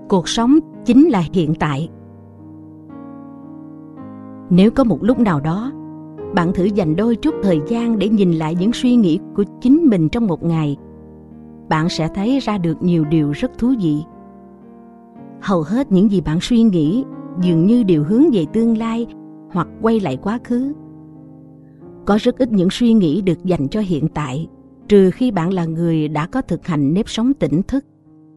Cuộc sống chính là hiện tại. Nếu có một lúc nào đó, bạn thử dành đôi chút thời gian để nhìn lại những suy nghĩ của chính mình trong một ngày, bạn sẽ thấy ra được nhiều điều rất thú vị. Hầu hết những gì bạn suy nghĩ dường như đều hướng về tương lai hoặc quay lại quá khứ. Có rất ít những suy nghĩ được dành cho hiện tại, trừ khi bạn là người đã có thực hành nếp sống tỉnh thức.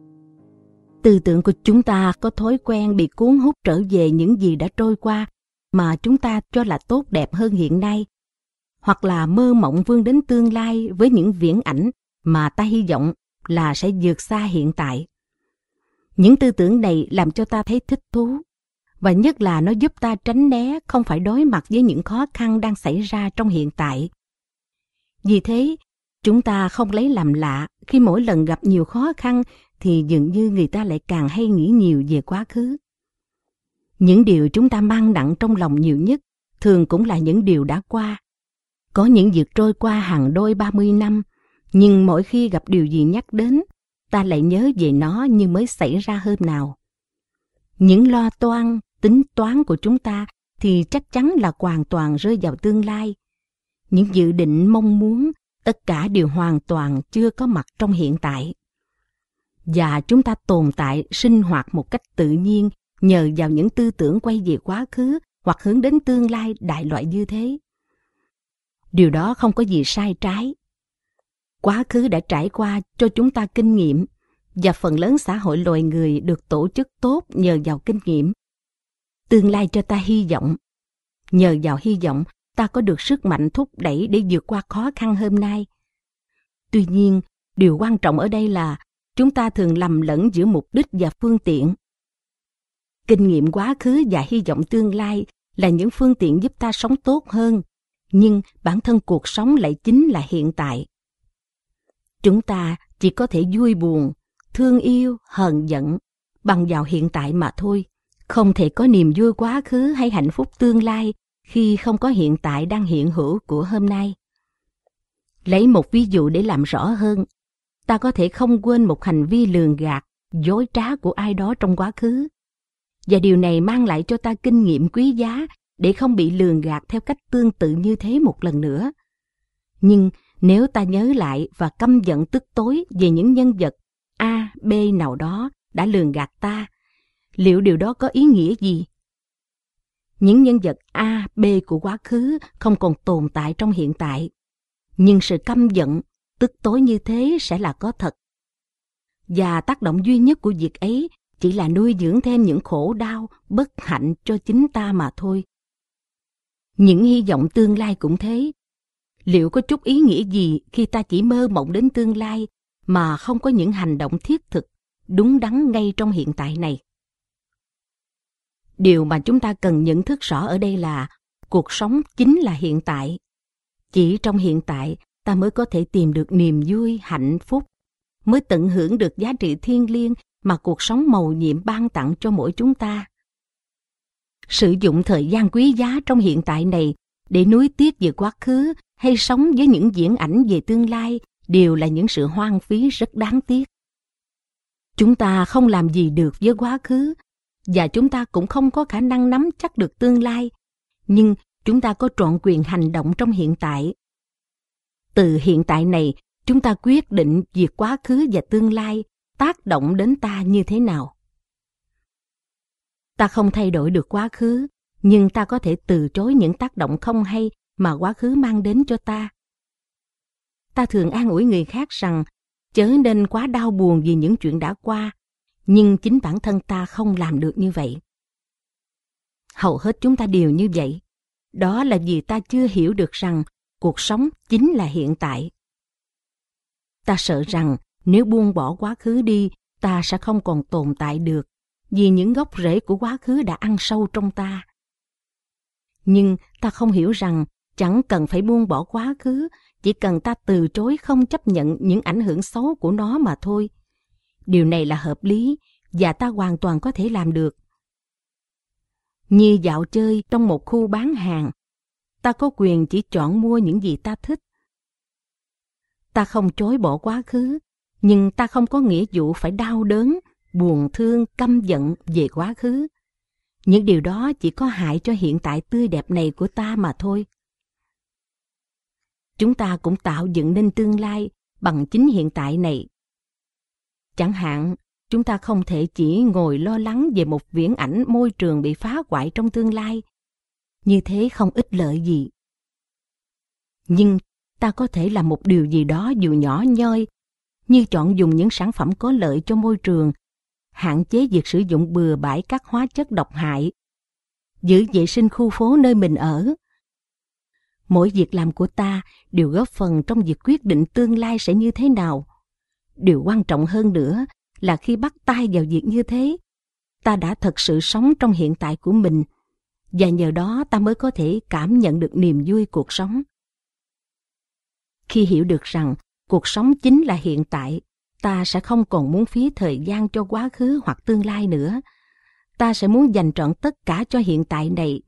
Tư tưởng của chúng ta có thói quen bị cuốn hút trở về những gì đã trôi qua mà chúng ta cho là tốt đẹp hơn hiện nay, hoặc là mơ mộng vươn đến tương lai với những viễn ảnh mà ta hy vọng là sẽ vượt xa hiện tại. Những tư tưởng này làm cho ta thấy thích thú, và nhất là nó giúp ta tránh né không phải đối mặt với những khó khăn đang xảy ra trong hiện tại. Vì thế, chúng ta không lấy làm lạ khi mỗi lần gặp nhiều khó khăn thì dường như người ta lại càng hay nghĩ nhiều về quá khứ. Những điều chúng ta mang nặng trong lòng nhiều nhất thường cũng là những điều đã qua. Có những việc trôi qua hàng đôi 30 năm, nhưng mỗi khi gặp điều gì nhắc đến, ta lại nhớ về nó như mới xảy ra hôm nào. Những lo toan, tính toán của chúng ta thì chắc chắn là hoàn toàn rơi vào tương lai. Những dự định mong muốn, tất cả đều hoàn toàn chưa có mặt trong hiện tại. Và chúng ta tồn tại, sinh hoạt một cách tự nhiên nhờ vào những tư tưởng quay về quá khứ hoặc hướng đến tương lai đại loại như thế. Điều đó không có gì sai trái. Quá khứ đã trải qua cho chúng ta kinh nghiệm, và phần lớn xã hội loài người được tổ chức tốt nhờ vào kinh nghiệm. Tương lai cho ta hy vọng. Nhờ vào hy vọng, ta có được sức mạnh thúc đẩy để vượt qua khó khăn hôm nay. Tuy nhiên, điều quan trọng ở đây là chúng ta thường lầm lẫn giữa mục đích và phương tiện. Kinh nghiệm quá khứ và hy vọng tương lai là những phương tiện giúp ta sống tốt hơn, nhưng bản thân cuộc sống lại chính là hiện tại. Chúng ta chỉ có thể vui buồn, thương yêu, hờn giận bằng vào hiện tại mà thôi. Không thể có niềm vui quá khứ hay hạnh phúc tương lai khi không có hiện tại đang hiện hữu của hôm nay. Lấy một ví dụ để làm rõ hơn, ta có thể không quên một hành vi lường gạt, dối trá của ai đó trong quá khứ. Và điều này mang lại cho ta kinh nghiệm quý giá để không bị lường gạt theo cách tương tự như thế một lần nữa. Nhưng nếu ta nhớ lại và căm giận tức tối về những nhân vật A, B nào đó đã lường gạt ta, liệu điều đó có ý nghĩa gì? Những nhân vật A, B của quá khứ không còn tồn tại trong hiện tại, nhưng sự căm giận, tức tối như thế sẽ là có thật. Và tác động duy nhất của việc ấy chỉ là nuôi dưỡng thêm những khổ đau, bất hạnh cho chính ta mà thôi. Những hy vọng tương lai cũng thế. Liệu có chút ý nghĩa gì khi ta chỉ mơ mộng đến tương lai mà không có những hành động thiết thực, đúng đắn ngay trong hiện tại này? Điều mà chúng ta cần nhận thức rõ ở đây là cuộc sống chính là hiện tại. Chỉ trong hiện tại ta mới có thể tìm được niềm vui, hạnh phúc, mới tận hưởng được giá trị thiêng liêng mà cuộc sống mầu nhiệm ban tặng cho mỗi chúng ta. Sử dụng thời gian quý giá trong hiện tại này để nuối tiếc về quá khứ hay sống với những viễn ảnh về tương lai đều là những sự hoang phí rất đáng tiếc. Chúng ta không làm gì được với quá khứ, và chúng ta cũng không có khả năng nắm chắc được tương lai, nhưng chúng ta có trọn quyền hành động trong hiện tại. Từ hiện tại này, chúng ta quyết định việc quá khứ và tương lai tác động đến ta như thế nào. Ta không thay đổi được quá khứ, nhưng ta có thể từ chối những tác động không hay mà quá khứ mang đến cho ta. Ta thường an ủi người khác rằng chớ nên quá đau buồn vì những chuyện đã qua, nhưng chính bản thân ta không làm được như vậy. Hầu hết chúng ta đều như vậy. Đó là vì ta chưa hiểu được rằng cuộc sống chính là hiện tại. Ta sợ rằng nếu buông bỏ quá khứ đi, ta sẽ không còn tồn tại được, vì những gốc rễ của quá khứ đã ăn sâu trong ta. Nhưng ta không hiểu rằng chẳng cần phải buông bỏ quá khứ, chỉ cần ta từ chối không chấp nhận những ảnh hưởng xấu của nó mà thôi. Điều này là hợp lý và ta hoàn toàn có thể làm được. Như dạo chơi trong một khu bán hàng, ta có quyền chỉ chọn mua những gì ta thích. Ta không chối bỏ quá khứ, nhưng ta không có nghĩa vụ phải đau đớn buồn thương, căm giận về quá khứ. Những điều đó chỉ có hại cho hiện tại tươi đẹp này của ta mà thôi. Chúng ta cũng tạo dựng nên tương lai bằng chính hiện tại này. Chẳng hạn, chúng ta không thể chỉ ngồi lo lắng về một viễn ảnh môi trường bị phá hoại trong tương lai. Như thế không ích lợi gì. Nhưng ta có thể làm một điều gì đó dù nhỏ nhoi, như chọn dùng những sản phẩm có lợi cho môi trường, hạn chế việc sử dụng bừa bãi các hóa chất độc hại, giữ vệ sinh khu phố nơi mình ở. Mỗi việc làm của ta đều góp phần trong việc quyết định tương lai sẽ như thế nào. Điều quan trọng hơn nữa là khi bắt tay vào việc như thế, ta đã thật sự sống trong hiện tại của mình, và nhờ đó ta mới có thể cảm nhận được niềm vui cuộc sống. Khi hiểu được rằng cuộc sống chính là hiện tại, ta sẽ không còn muốn phí thời gian cho quá khứ hoặc tương lai nữa. Ta sẽ muốn dành trọn tất cả cho hiện tại này.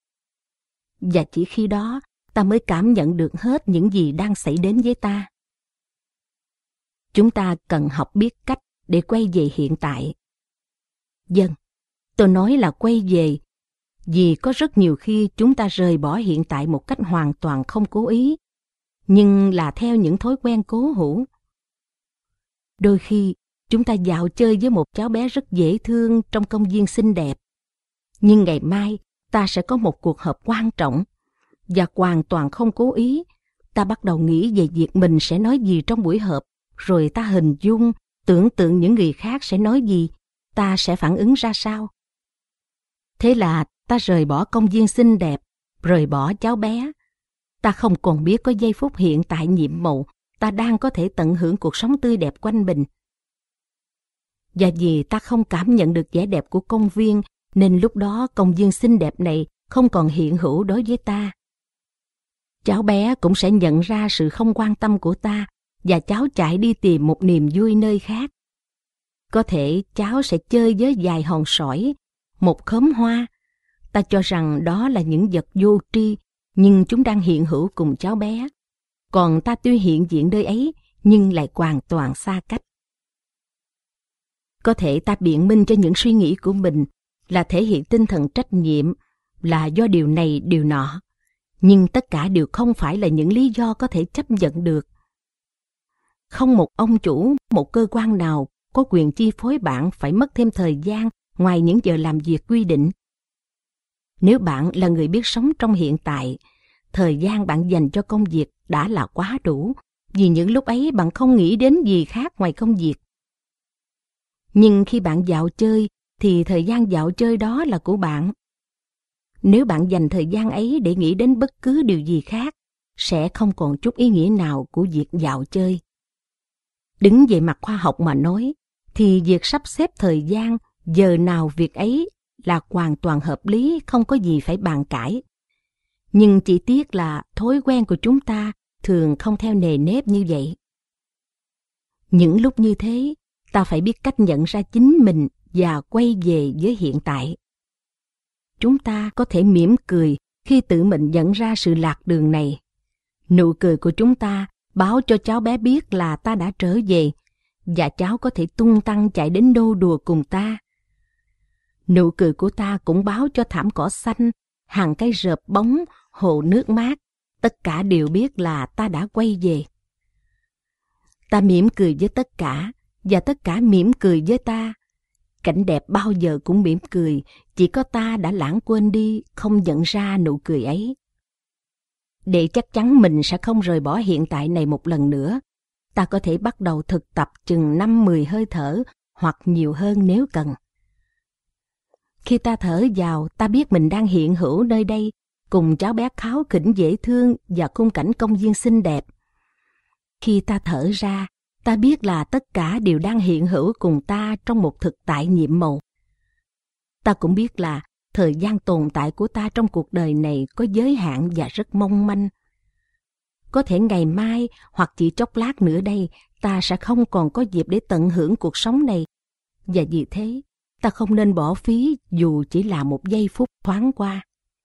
Và chỉ khi đó, ta mới cảm nhận được hết những gì đang xảy đến với ta. Chúng ta cần học biết cách để quay về hiện tại. Vâng, tôi nói là quay về, vì có rất nhiều khi chúng ta rời bỏ hiện tại một cách hoàn toàn không cố ý, nhưng là theo những thói quen cố hữu. Đôi khi, chúng ta dạo chơi với một cháu bé rất dễ thương trong công viên xinh đẹp. Nhưng ngày mai, ta sẽ có một cuộc họp quan trọng, và hoàn toàn không cố ý, ta bắt đầu nghĩ về việc mình sẽ nói gì trong buổi họp, rồi ta hình dung, tưởng tượng những người khác sẽ nói gì, ta sẽ phản ứng ra sao. Thế là ta rời bỏ công viên xinh đẹp, rời bỏ cháu bé. Ta không còn biết có giây phút hiện tại nhiệm màu, ta đang có thể tận hưởng cuộc sống tươi đẹp quanh mình. Và vì ta không cảm nhận được vẻ đẹp của công viên, nên lúc đó công viên xinh đẹp này không còn hiện hữu đối với ta. Cháu bé cũng sẽ nhận ra sự không quan tâm của ta, và cháu chạy đi tìm một niềm vui nơi khác. Có thể cháu sẽ chơi với vài hòn sỏi, một khóm hoa. Ta cho rằng đó là những vật vô tri, nhưng chúng đang hiện hữu cùng cháu bé. Còn ta tuy hiện diện nơi ấy, nhưng lại hoàn toàn xa cách. Có thể ta biện minh cho những suy nghĩ của mình là thể hiện tinh thần trách nhiệm, là do điều này điều nọ. Nhưng tất cả đều không phải là những lý do có thể chấp nhận được. Không một ông chủ, một cơ quan nào có quyền chi phối bạn phải mất thêm thời gian ngoài những giờ làm việc quy định. Nếu bạn là người biết sống trong hiện tại, thời gian bạn dành cho công việc đã là quá đủ, vì những lúc ấy bạn không nghĩ đến gì khác ngoài công việc. Nhưng khi bạn dạo chơi, thì thời gian dạo chơi đó là của bạn. Nếu bạn dành thời gian ấy để nghĩ đến bất cứ điều gì khác, sẽ không còn chút ý nghĩa nào của việc dạo chơi. Đứng về mặt khoa học mà nói, thì việc sắp xếp thời gian, giờ nào việc ấy là hoàn toàn hợp lý, không có gì phải bàn cãi. Nhưng chỉ tiếc là thói quen của chúng ta thường không theo nề nếp như vậy. Những lúc như thế, ta phải biết cách nhận ra chính mình và quay về với hiện tại. Chúng ta có thể mỉm cười khi tự mình nhận ra sự lạc đường này. Nụ cười của chúng ta báo cho cháu bé biết là ta đã trở về, và cháu có thể tung tăng chạy đến nô đùa cùng ta. Nụ cười của ta cũng báo cho thảm cỏ xanh, hàng cây rợp bóng, hồ nước mát, tất cả đều biết là ta đã quay về. Ta mỉm cười với tất cả, và tất cả mỉm cười với ta. Cảnh đẹp bao giờ cũng mỉm cười, chỉ có ta đã lãng quên đi, không nhận ra nụ cười ấy. Để chắc chắn mình sẽ không rời bỏ hiện tại này một lần nữa, ta có thể bắt đầu thực tập chừng 5-10 hơi thở, hoặc nhiều hơn nếu cần. Khi ta thở vào, ta biết mình đang hiện hữu nơi đây, cùng cháu bé kháu khỉnh dễ thương và khung cảnh công viên xinh đẹp. Khi ta thở ra, ta biết là tất cả đều đang hiện hữu cùng ta trong một thực tại nhiệm màu. Ta cũng biết là thời gian tồn tại của ta trong cuộc đời này có giới hạn và rất mong manh. Có thể ngày mai hoặc chỉ chốc lát nữa đây, ta sẽ không còn có dịp để tận hưởng cuộc sống này. Và vì thế, ta không nên bỏ phí dù chỉ là một giây phút thoáng qua.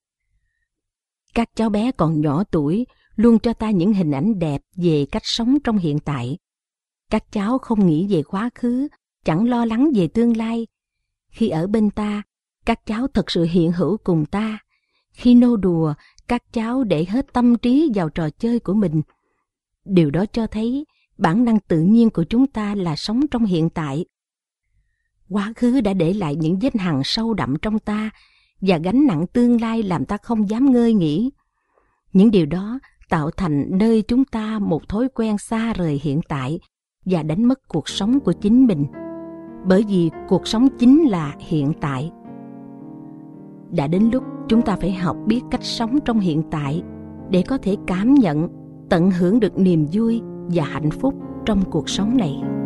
Các cháu bé còn nhỏ tuổi luôn cho ta những hình ảnh đẹp về cách sống trong hiện tại. Các cháu không nghĩ về quá khứ, chẳng lo lắng về tương lai. Khi ở bên ta, các cháu thật sự hiện hữu cùng ta. Khi nô đùa, các cháu để hết tâm trí vào trò chơi của mình. Điều đó cho thấy bản năng tự nhiên của chúng ta là sống trong hiện tại. Quá khứ đã để lại những vết hằn sâu đậm trong ta và gánh nặng tương lai làm ta không dám ngơi nghỉ. Những điều đó tạo thành nơi chúng ta một thói quen xa rời hiện tại và đánh mất cuộc sống của chính mình. Bởi vì cuộc sống chính là hiện tại. Đã đến lúc chúng ta phải học biết cách sống trong hiện tại để có thể cảm nhận, tận hưởng được niềm vui và hạnh phúc trong cuộc sống này.